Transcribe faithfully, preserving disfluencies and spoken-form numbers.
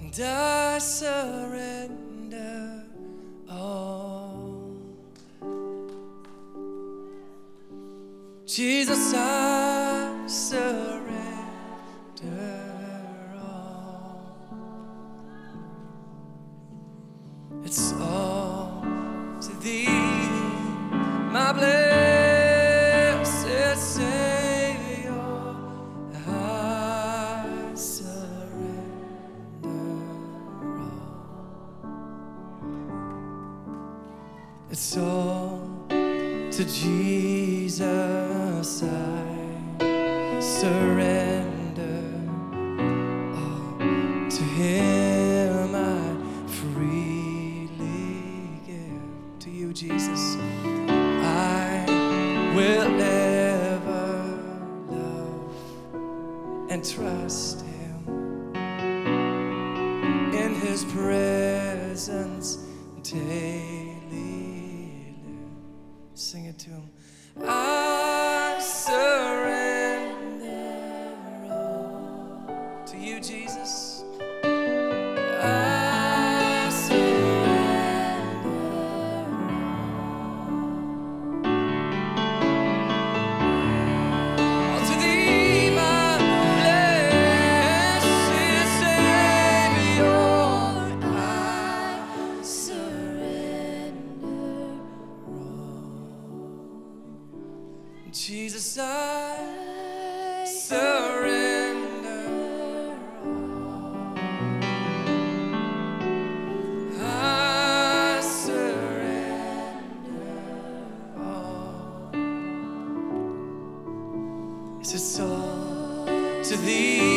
and I surrender all. Jesus, I surrender all. It's all to thee, my blessed Savior. I surrender all. It's all to Jesus. I surrender all. To him I freely give. To you, Jesus, I will ever love and trust him. In his presence daily live. Sing it to him. I surrender all to you, Jesus. I surrender all to thee, my blessed Savior. I surrender all. Jesus, I surrender all. I surrender all. It's just all to thee.